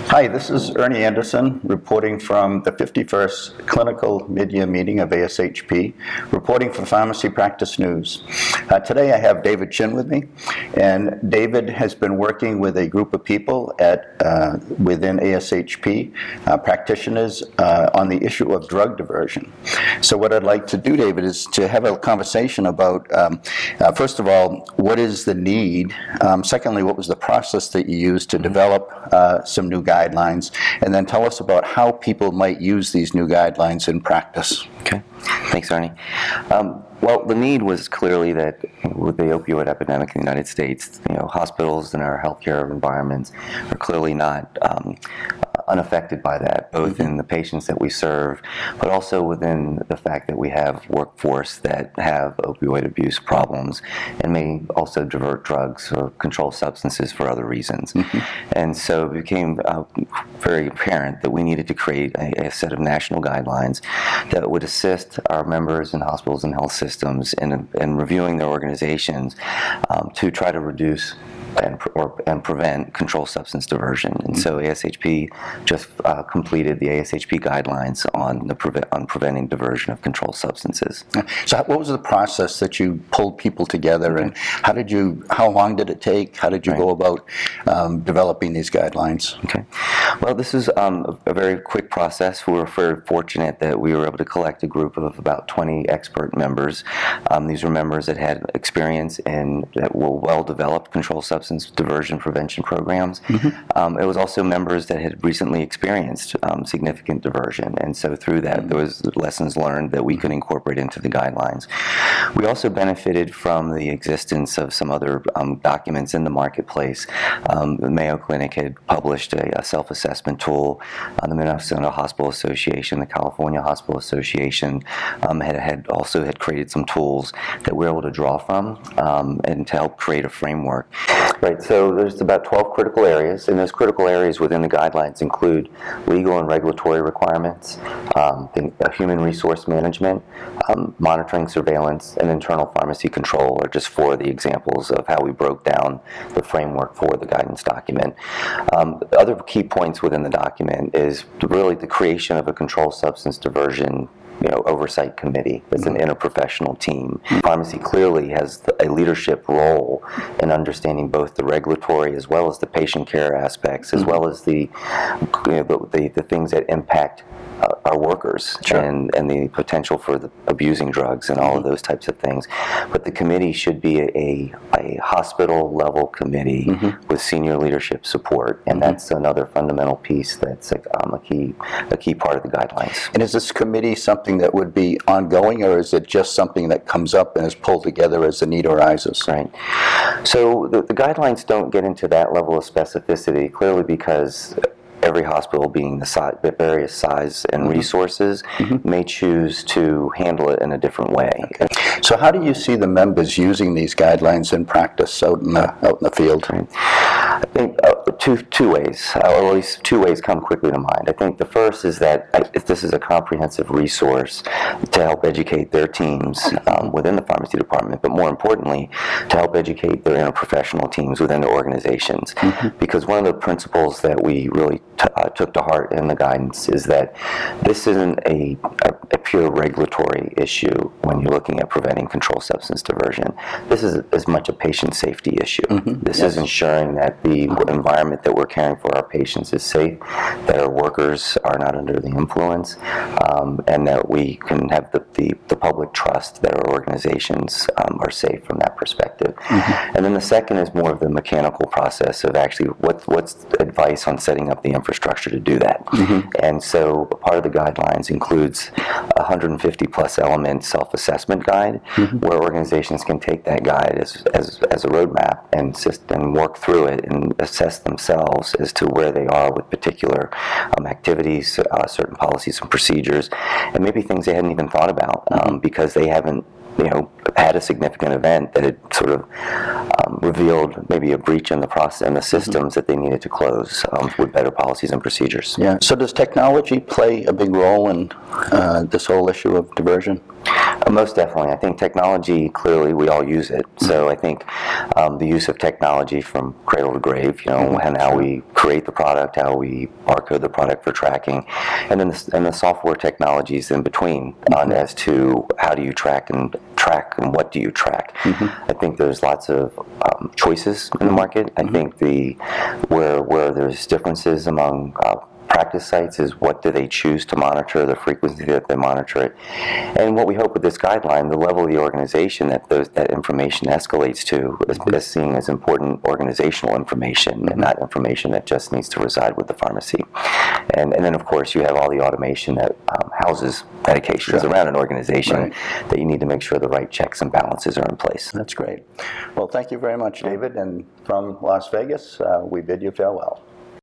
Hi, this is Ernie Anderson reporting from the 51st Clinical Mid-Year Meeting of ASHP, reporting for Pharmacy Practice News. Today I have David Chin with me, and David has been working with a group of people within ASHP, practitioners, on the issue of drug diversion. So what I'd like to do, David, is to have a conversation about, first of all, what is the need? Secondly, what was the process that you used to develop some new guidelines, and then tell us about how people might use these new guidelines in practice. Okay, thanks, Arnie. Well, the need was clearly that with the opioid epidemic in the United States, hospitals and our healthcare environments are clearly not unaffected by that, both in the patients that we serve, but also within the fact that we have workforce that have opioid abuse problems and may also divert drugs or control substances for other reasons. And so it became very apparent that we needed to create a set of national guidelines that would assist our members in hospitals and health systems in reviewing their organizations to try to reduce and prevent controlled substance diversion. And so ASHP just completed the ASHP guidelines on preventing diversion of controlled substances. So what was the process that you pulled people together, and how long did it take? How did you go about developing these guidelines? Okay. Well, this is a very quick process. We were very fortunate that we were able to collect a group of about 20 expert members. These were members that had experience that were well-developed controlled substance diversion prevention programs. It was also members that had recently experienced significant diversion, and so through that there was lessons learned that we could incorporate into the guidelines. We also benefited from the existence of some other documents in the marketplace. The Mayo Clinic had published a self-assessment tool. The Minnesota Hospital Association, the California Hospital Association had created some tools that we were able to draw from and to help create a framework. Right, so there's about 12 critical areas, and those critical areas within the guidelines include legal and regulatory requirements, human resource management, monitoring, surveillance, and internal pharmacy control are just four of the examples of how we broke down the framework for the guidance document. The other key points within the document is really the creation of a controlled substance diversion oversight committee. It's an interprofessional team. Pharmacy clearly has a leadership role in understanding both the regulatory as well as the patient care aspects, as well as the things that impact our workers and the potential for abusing drugs and all of those types of things. But the committee should be a hospital level committee with senior leadership support, and that's another fundamental piece that's a key part of the guidelines. And is this committee something that would be ongoing, or is it just something that comes up and is pulled together as the need arises? Right. So the guidelines don't get into that level of specificity, clearly because every hospital, being the various size and resources, may choose to handle it in a different way. Okay. So how do you see the members using these guidelines in practice out in the field? Right. I think two ways, or at least two ways come quickly to mind. I think the first is that this is a comprehensive resource to help educate their teams within the pharmacy department, but more importantly, to help educate their interprofessional teams within their organizations. Because one of the principles that we really took to heart in the guidance is that this isn't a pure regulatory issue when you're looking at preventing controlled substance diversion. This is as much a patient safety issue. This is ensuring that the environment that we're caring for our patients is safe, that our workers are not under the influence, and that we can have the public trust that our organizations are safe from that perspective. And then the second is more of the mechanical process of actually what's advice on setting up the infrastructure to do that. And so part of the guidelines includes a 150 plus element self-assessment guide, where organizations can take that guide as a roadmap and work through it and assess themselves as to where they are with particular activities, certain policies and procedures, and maybe things they hadn't even thought about because they haven't had a significant event that had sort of revealed maybe a breach in the process and the systems that they needed to close with better policies and procedures. Yeah. So does technology play a big role in this whole issue of diversion? Most definitely. I think technology, clearly, we all use it. So I think the use of technology from cradle to grave, and how we create the product, how we barcode the product for tracking, and then the software technologies in between as to how do you track and what do you track. I think there's lots of choices in the market. I think where there's differences among practice sites is what do they choose to monitor, the frequency that they monitor it, and what we hope with this guideline, the level of the organization that information escalates to is seen as important organizational information and not information that just needs to reside with the pharmacy. And then of course you have all the automation that houses medications around an organization that you need to make sure the right checks and balances are in place. That's great. Well, thank you very much, David, and from Las Vegas, we bid you farewell.